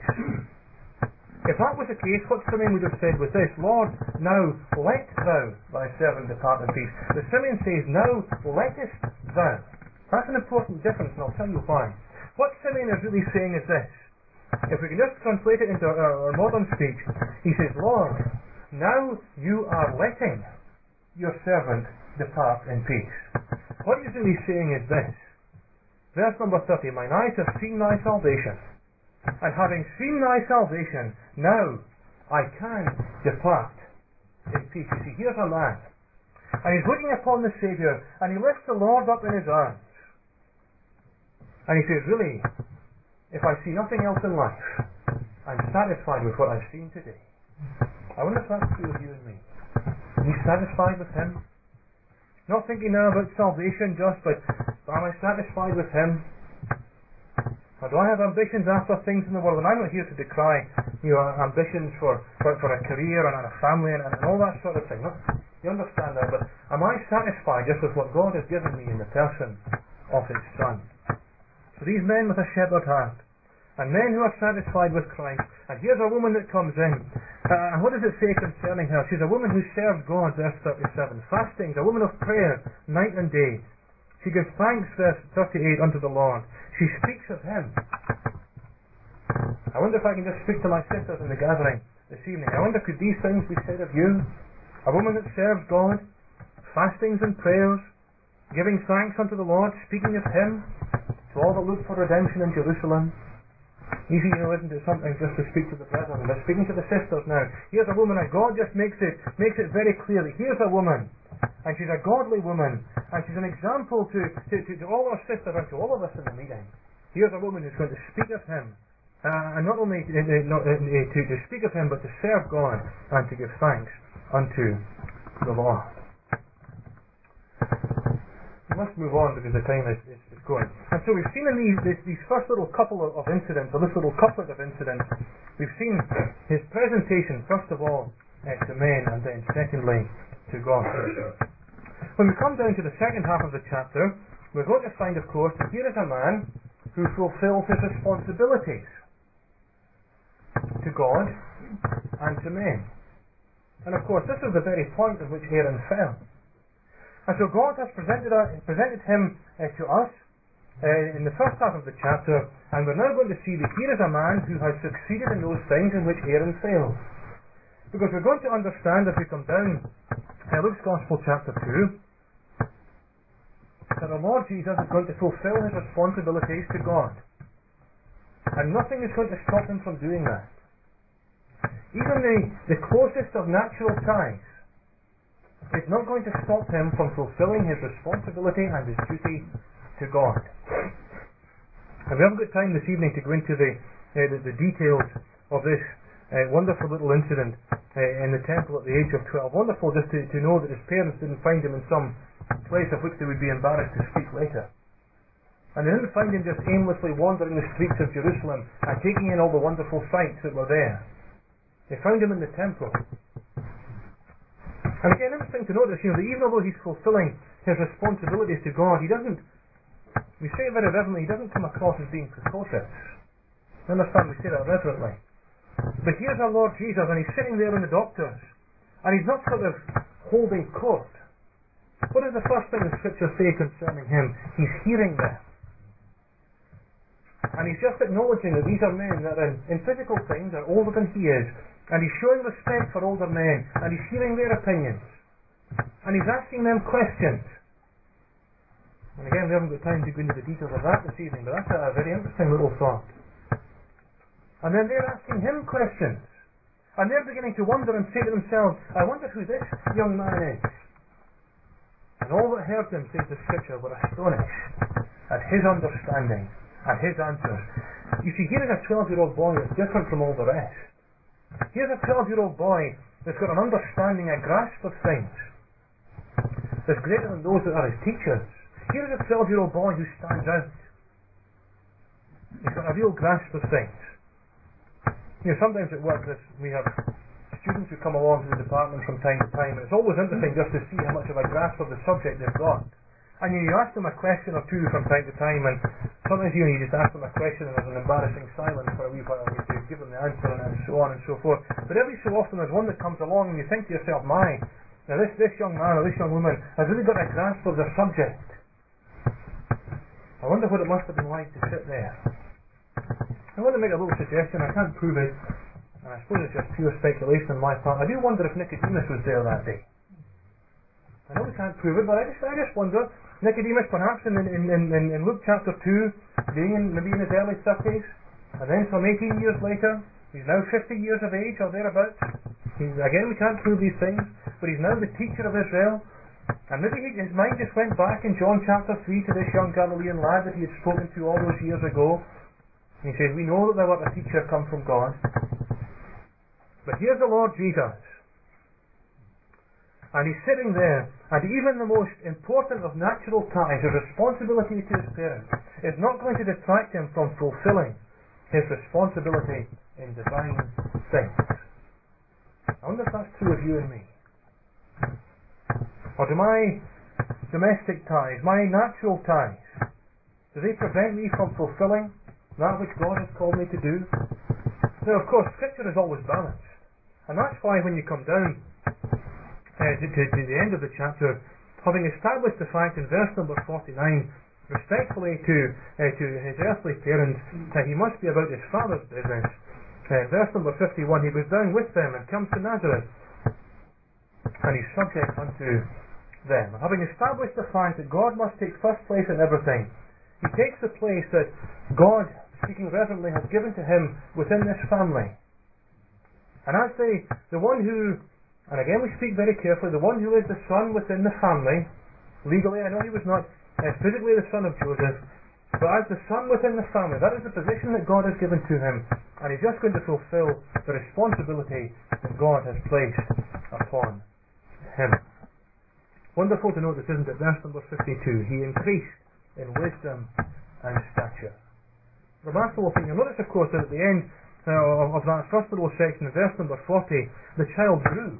If that was the case, what Simeon would have said was this: Lord, now let thou thy servant depart in peace. But Simeon says, now lettest thou That's an important difference, and I'll tell you why. What Simeon is really saying is this. If we can just translate it into our, our modern speech, he says, Lord, now you are letting your servant depart in peace. What he's really saying is this. Verse number thirty, mine eyes have seen thy salvation, and having seen thy salvation, now I can depart in peace. You see, here's a man, and he's looking upon the Saviour, and he lifts the Lord up in his arms. And he says, really, if I see nothing else in life, I'm satisfied with what I've seen today. I wonder if that's true of you and me. Are you satisfied with Him? Not thinking now about salvation just, but am I satisfied with Him? Or do I have ambitions after things in the world? And I'm not here to decry, you know, ambitions for, for, for a career and a family and, and all that sort of thing. No, you understand that, but am I satisfied just with what God has given me in the person of His Son? So these men with a shepherd heart, and men who are satisfied with Christ, and here's a woman that comes in, uh, and what does it say concerning her? She's a woman who serves God, verse thirty-seven, fasting, a woman of prayer, night and day. She gives thanks, verse thirty-eight, unto the Lord. She speaks of Him. I wonder if I can just speak to my sisters in the gathering this evening. I wonder, could these things be said of you? A woman that serves God, fastings and prayers, giving thanks unto the Lord, speaking of Him, to all that look for redemption in Jerusalem. Easy, you know, isn't it, something just to speak to the brethren, but speaking to the sisters now. Here's a woman, and God just makes it makes it very clear that here's a woman, and she's a godly woman, and she's an example to, to, to, to all our sisters and to all of us in the meeting. Here's a woman who's going to speak of Him, uh, and not only uh, uh, not, uh, to, to speak of Him, but to serve God and to give thanks unto the Lord. We must move on because the time is, is, is going. And so we've seen in these, these, these first little couple of, of incidents, or this little couplet of incidents, we've seen his presentation, first of all, uh, to men, and then secondly, to God. When we come down to the second half of the chapter, we're going to find, of course, that here is a man who fulfills his responsibilities to God and to men. And of course, this is the very point at which Aaron fell. And so God has presented, uh, presented him uh, to us uh, in the first half of the chapter, and we're now going to see that here is a man who has succeeded in those things in which Aaron failed. Because we're going to understand, as we come down to Luke's Gospel chapter two, that the Lord Jesus is going to fulfill His responsibilities to God. And nothing is going to stop Him from doing that. Even the, the closest of natural ties, it's not going to stop Him from fulfilling His responsibility and His duty to God. And we haven't got time this evening to go into the uh, the, the details of this uh, wonderful little incident uh, in the temple at the age of twelve. Wonderful just to, to know that his parents didn't find him in some place of which they would be embarrassed to speak later. And they didn't find him just aimlessly wandering the streets of Jerusalem and taking in all the wonderful sights that were there. They found him in the temple. And again, interesting to notice, you know, that even although he's fulfilling his responsibilities to God, he doesn't, we say it very reverently, he doesn't come across as being precocious. You understand, we say that reverently. But here's our Lord Jesus, and he's sitting there in the doctors, and he's not sort of holding court. What is the first thing the Scriptures say concerning him? He's hearing them. And he's just acknowledging that these are men that in, in physical things are older than he is, and he's showing respect for older men, and he's hearing their opinions, and he's asking them questions. And again, we haven't got time to go into the details of that this evening, but that's a, a very interesting little thought. And then they're asking him questions, and they're beginning to wonder and say to themselves, I wonder who this young man is. And all that heard him, says the Scripture, were astonished at his understanding and his answers. You see, here is a twelve-year-old boy that's different from all the rest. Here's a twelve-year-old boy that's got an understanding, a grasp of things that's greater than those that are his teachers. Here's a twelve-year-old boy who stands out. He's got a real grasp of things. You know, sometimes at work we have students who come along to the department from time to time, and it's always interesting just to see how much of a grasp of the subject they've got. And you, know, you ask them a question or two from time to time, and sometimes you, know, you just ask them a question and there's an embarrassing silence for a wee while, and you have to give them the answer and, and so on and so forth. But every so often there's one that comes along and you think to yourself, my, now this, this young man or this young woman has really got a grasp of the subject. I wonder what it must have been like to sit there. I want to make a little suggestion. I can't prove it, and I suppose it's just pure speculation on my part. I do wonder if Nicodemus was there that day. I know we can't prove it, but I just, I just wonder. Nicodemus, perhaps in, in, in, in Luke chapter two, being in, maybe in his early thirties, and then some eighteen years later, he's now fifty years of age or thereabouts. He's, again, we can't prove these things, but he's now the teacher of Israel. And maybe he, his mind just went back in John chapter three to this young Galilean lad that he had spoken to all those years ago. And he says, we know that thou art a teacher come from God. But here's the Lord Jesus. And he's sitting there, and even the most important of natural ties, his responsibility to his parents, is not going to detract him from fulfilling his responsibility in divine things. I wonder if that's true of you and me. Or do my domestic ties, my natural ties, do they prevent me from fulfilling that which God has called me to do? Now, of course, Scripture is always balanced. And that's why when you come down uh, to, to, to the end of the chapter, having established the fact in verse number forty-nine, respectfully to uh, to his earthly parents, that he must be about his father's business. Uh, verse number fifty-one, he goes down with them and comes to Nazareth, and he's subject unto them. And having established the fact that God must take first place in everything, he takes the place that God, speaking reverently, has given to him within this family. And as the, the one who, and again we speak very carefully, the one who is the son within the family, legally, I know he was not uh, physically the son of Joseph, but as the son within the family, that is the position that God has given to him, and he's just going to fulfill the responsibility that God has placed upon him. Wonderful to note this, isn't it? Verse number fifty-two, he increased in wisdom and stature. Remarkable thing. You'll notice, of course, that at the end uh, of, of that first little section, in verse number forty, the child grew.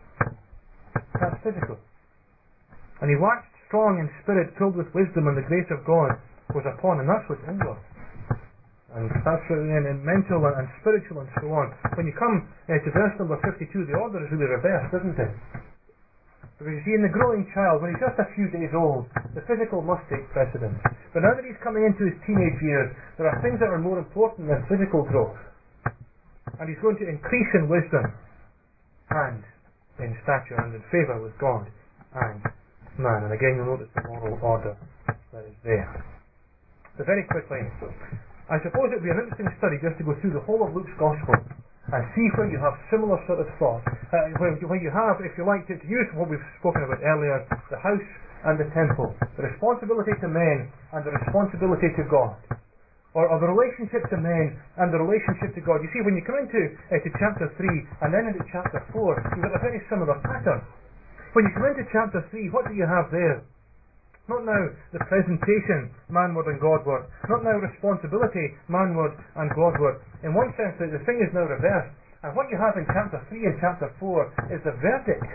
That's physical. And he waxed strong in spirit, filled with wisdom, and the grace of God was upon him. That's what's inward. And that's in, in mental and, and spiritual and so on. When you come uh, to verse number fifty-two, the order is really reversed, isn't it? Because you see, in the growing child, when he's just a few days old, the physical must take precedence. But now that he's coming into his teenage years, there are things that are more important than physical growth. And he's going to increase in wisdom and in stature and in favour with God and man. And again, you'll notice the moral order that is there. So very quickly, I suppose it would be an interesting study just to go through the whole of Luke's Gospel and see where you have similar sort of thoughts. Uh, where, where you have, if you like, to, to use what we've spoken about earlier, the house and the temple, the responsibility to men and the responsibility to God. Or, or the relationship to men and the relationship to God. You see, when you come into uh, to chapter three and then into chapter four, you've got a very similar pattern. When you come into chapter three, what do you have there? Not now the presentation, manward and Godward. Not now responsibility, manward and Godward. In one sense, the, the thing is now reversed. And what you have in chapter three and chapter four is the verdict,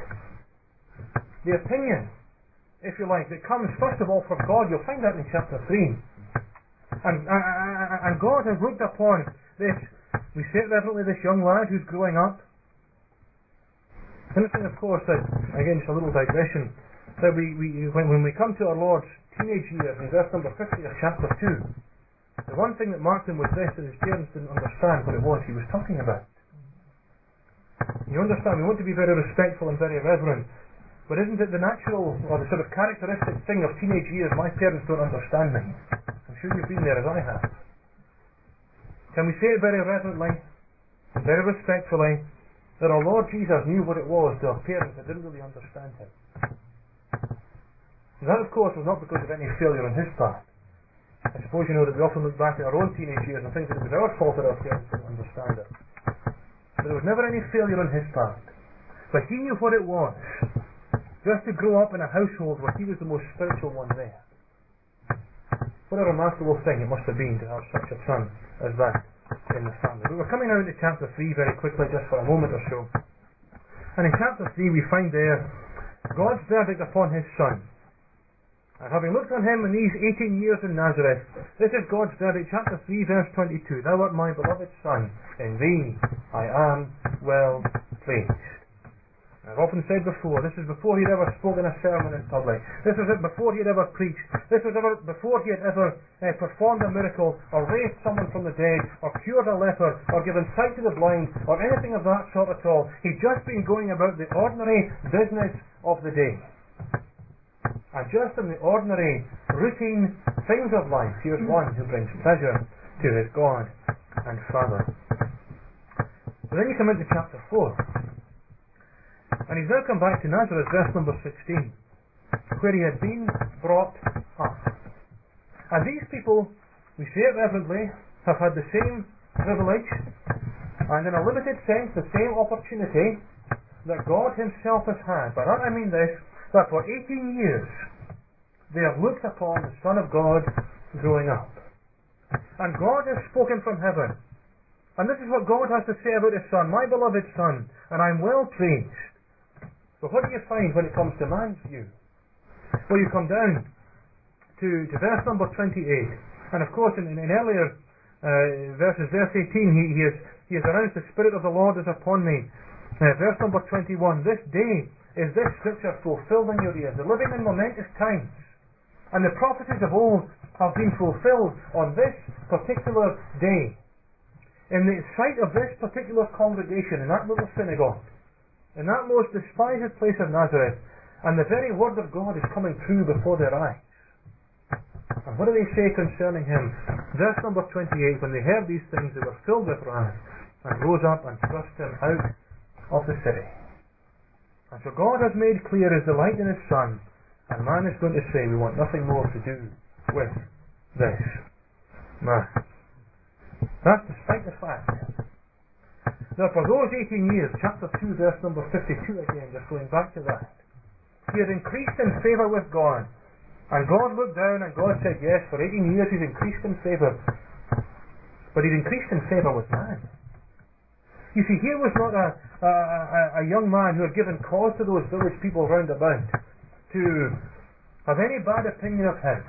the opinion, if you like, that comes first of all from God. You'll find that in chapter three. And, and, and God has looked upon this, we say it reverently, this young lad who's growing up. Interesting, of course, that, again, just a little digression, that we, we when, when we come to our Lord's teenage years in verse number fifty of chapter two, the one thing that marked him was this, that his parents didn't understand what it was he was talking about. You understand, we want to be very respectful and very reverent, but isn't it the natural or the sort of characteristic thing of teenage years? My parents don't understand me. I'm sure you've been there as I have. Can we say it very reverently and very respectfully that our Lord Jesus knew what it was to have parents that didn't really understand him? And that, of course, was not because of any failure on his part. I suppose you know that we often look back at our own teenage years and think that it was our fault that our parents didn't understand it. But there was never any failure on his part. But he knew what it was just to grow up in a household where he was the most spiritual one there. What a remarkable thing it must have been to have such a son as that in the family. But we're coming now into chapter three very quickly, just for a moment or so. And in chapter three we find there God's verdict upon his son. And having looked on him in these eighteen years in Nazareth, this is God's verdict, chapter three, verse twenty-two. Thou art my beloved Son, in thee I am well pleased. I've often said before, this is before he'd ever spoken a sermon in public. This was it before he'd ever preached. This was ever before he had ever uh, performed a miracle, or raised someone from the dead, or cured a leper, or given sight to the blind, or anything of that sort at all. He'd just been going about the ordinary business of the day. And just in the ordinary, routine things of life, here's one who brings pleasure to his God and Father. But then you come into chapter four. And he's now come back to Nazareth, verse number sixteen, where he had been brought up. And these people, we say it reverently, have had the same privilege, and in a limited sense, the same opportunity that God himself has had. By that I mean this, that for eighteen years, they have looked upon the Son of God growing up. And God has spoken from heaven. And this is what God has to say about his Son, my beloved Son, and I'm well pleased. But what do you find when it comes to man's view? Well, you come down to, to verse number twenty-eight. And of course, in, in, in earlier uh, verses, verse eighteen, he, he, has, he has announced, the Spirit of the Lord is upon me. Uh, verse number twenty-one, this day is this scripture fulfilled in your ears. We're living in momentous times. And the prophecies of old have been fulfilled on this particular day. In the sight of this particular congregation, in that little synagogue, in that most despised place of Nazareth, and the very word of God is coming true before their eyes. And what do they say concerning him? Verse number twenty-eight, when they heard these things, they were filled with wrath, and rose up and thrust him out of the city. And so God has made clear his delight in his Son, and man is going to say, we want nothing more to do with this man. That's despite the fact that for those eighteen years, chapter two, verse number fifty-two again, just going back to that, he had increased in favour with God. And God looked down and God said, yes, for eighteen years he's increased in favour. But he'd increased in favour with man. You see, here was not a, a, a, a young man who had given cause to those village people round about to have any bad opinion of him.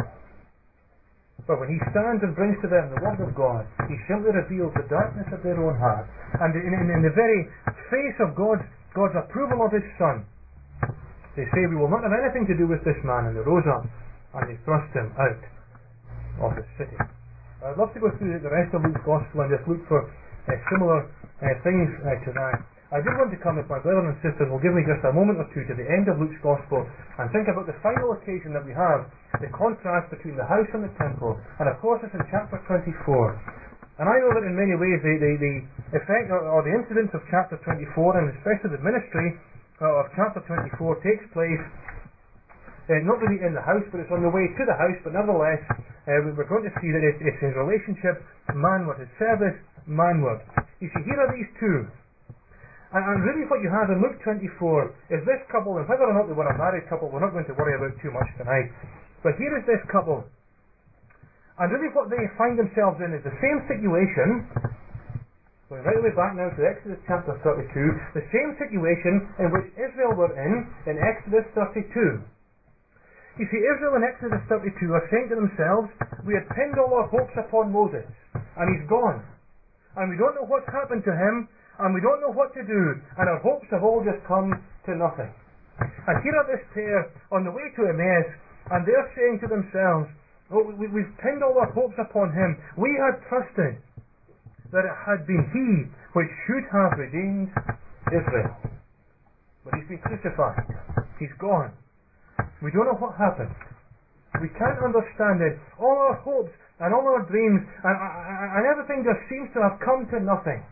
But when he stands and brings to them the word of God, he simply reveals the darkness of their own heart. And in, in, in the very face of God's, God's approval of his Son, they say, we will not have anything to do with this man. And they rose up and they thrust him out of the city. I'd love to go through the rest of Luke's Gospel and just look for uh, similar uh, things uh, to that. I did want to come, if my brothers and sisters will give me just a moment or two to the end of Luke's Gospel and think about the final occasion that we have, the contrast between the house and the temple. And of course it's in chapter twenty-four. And I know that in many ways the, the, the effect or, or the incidents of chapter twenty-four, and especially the ministry uh, of chapter twenty-four, takes place uh, not really in the house, but it's on the way to the house. But nevertheless, uh, we're going to see that it, it's his relationship manward, his service manward. You see, here are these two. And, and really what you have in Luke twenty-four is this couple, and whether or not they were a married couple, we're not going to worry about too much tonight. But here is this couple. And really what they find themselves in is the same situation, going right away back now to Exodus chapter thirty-two, the same situation in which Israel were in, in Exodus thirty-two. You see, Israel in Exodus thirty-two are saying to themselves, we had pinned all our hopes upon Moses, and he's gone. And we don't know what's happened to him, and we don't know what to do, and our hopes have all just come to nothing. And here are this pair on the way to Emmaus, and they're saying to themselves, oh, we, we've pinned all our hopes upon him. We had trusted that it had been he which should have redeemed Israel. But he's been crucified. He's gone. We don't know what happened. We can't understand it. All our hopes and all our dreams and, and everything just seems to have come to nothing.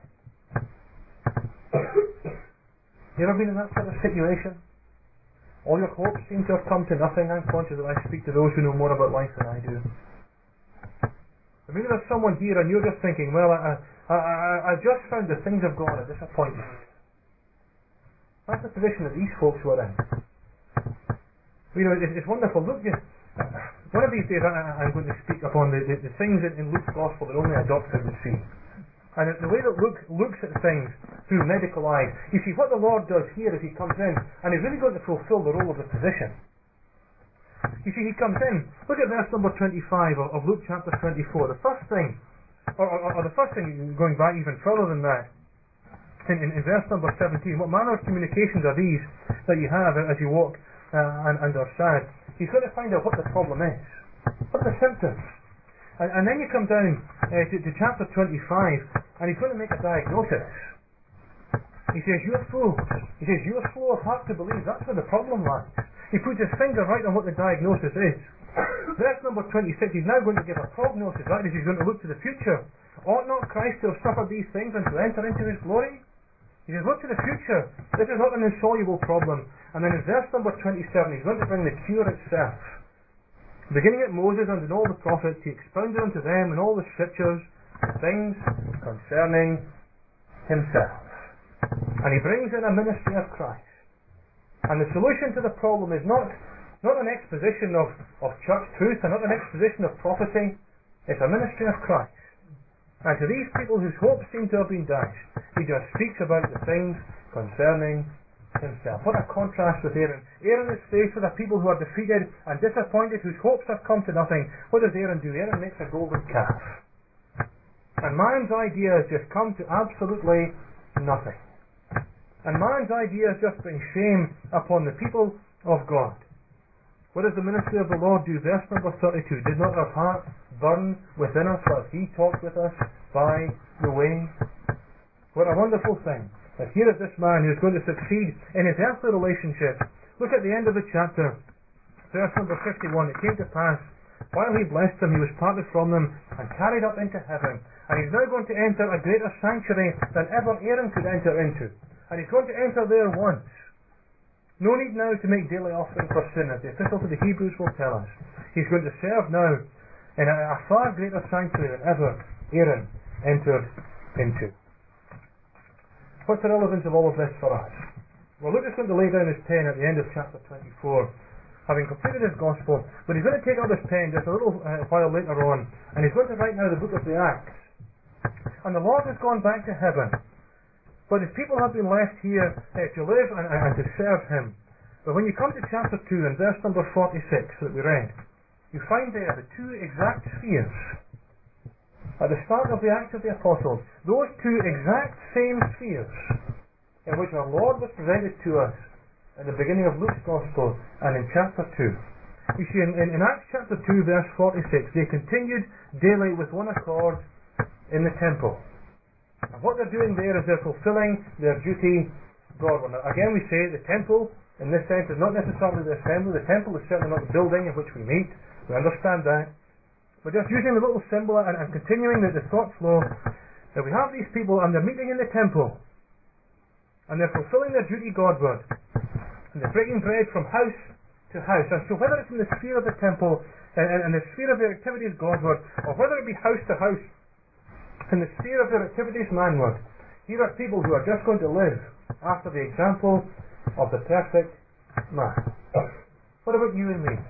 You ever been in that sort of situation? All your hopes seem to have come to nothing. I'm conscious that I speak to those who know more about life than I do. I mean, there's someone here and you're just thinking, well, I, I, I, I just found the things of God a disappointment. That's the position that these folks were in. You know, it, it's wonderful. Look, you, one of these days I, I'm going to speak upon the, the, the things in, in Luke's Gospel that only a doctor would see. And the way that Luke looks at things through medical eyes, you see, what the Lord does here is he comes in, and he's really going to fulfill the role of the physician. You see, he comes in. Look at verse number twenty-five of, of Luke chapter twenty-four. The first thing, or, or, or the first thing, going back even further than that, in, in, in verse number seventeen, what manner of communications are these that you have as you walk uh, and, and are sad? He's going to find out what the problem is. What are the symptoms? And, and then you come down uh, to, to chapter twenty-five, and he's going to make a diagnosis. He says, you're fools. He says, you're slow of heart to believe. That's where the problem lies. He puts his finger right on what the diagnosis is. Verse number twenty-six, he's now going to give a prognosis. That is, he's going to look to the future. Ought not Christ to have suffered these things and to enter into his glory? He says, look to the future. This is not an insoluble problem. And then in verse number twenty-seven, he's going to bring the cure itself. Beginning at Moses and in all the prophets, he expounded unto them in all the scriptures the things concerning himself. And he brings in a ministry of Christ. And the solution to the problem is not, not an exposition of, of church truth and not an exposition of prophecy. It's a ministry of Christ. And to these people whose hopes seem to have been dashed, he just speaks about the things concerning himself. What a contrast with Aaron. Aaron is faced with a people who are defeated and disappointed, whose hopes have come to nothing. What does Aaron do? Aaron makes a golden calf. And man's ideas just come to absolutely nothing. And man's ideas just bring shame upon the people of God. What does the ministry of the Lord do? Verse number thirty-two. Did not our heart burn within us as he talked with us by the way? What a wonderful thing. That here is this man who is going to succeed in his earthly relationships. Look at the end of the chapter. Verse number fifty-one. It came to pass, while he blessed them, he was parted from them and carried up into heaven. And he's now going to enter a greater sanctuary than ever Aaron could enter into. And he's going to enter there once. No need now to make daily offering for sin, as the epistle to the Hebrews will tell us. He's going to serve now in a, a far greater sanctuary than ever Aaron entered into. What's the relevance of all of this for us? Well, Luke is going to lay down his pen at the end of chapter twenty-four, having completed his gospel, but he's going to take up his pen just a little uh, while later on, and he's going to write now the book of the Acts. And the Lord has gone back to heaven, but his people have been left here uh, to live and, and to serve him. But when you come to chapter two and verse number forty-six that we read, you find there the two exact spheres. At the start of the Acts of the Apostles, those two exact same spheres in which our Lord was presented to us at the beginning of Luke's Gospel and in chapter two. You see, in, in, in Acts chapter two, verse forty-six, they continued daily with one accord in the temple. And what they're doing there is they're fulfilling their duty Godward. Now, again, we say the temple, in this sense, is not necessarily the assembly. The temple is certainly not the building in which we meet. We understand that. But just using the little symbol and, and continuing the, the thought flow, that we have these people and they're meeting in the temple. And they're fulfilling their duty Godward. And they're breaking bread from house to house. And so whether it's in the sphere of the temple and, and, and the sphere of their activities Godward, or whether it be house to house in the sphere of their activities manward, here are people who are just going to live after the example of the perfect man. What about you and me?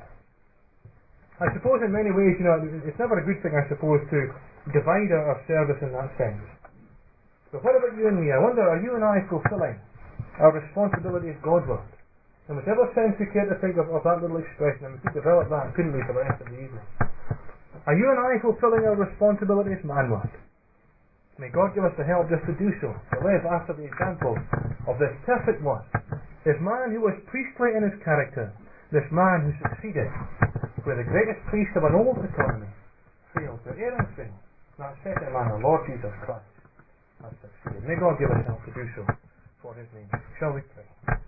I suppose in many ways, you know, it's never a good thing, I suppose, to divide our, our service in that sense. But what about you and me? I wonder, are you and I fulfilling our responsibility as Godward? In whichever sense we care to think of, of that little expression, and we could develop that, couldn't we, for the rest of the evening? Are you and I fulfilling our responsibility as manward? May God give us the help just to do so, to live after the example of this perfect one, this man who was priestly in his character, this man who succeeded where the greatest priest of an old economy failed, where Aaron failed. That second man, the Lord Jesus Christ, has succeeded. May God give us help to do so for his name. Shall we pray?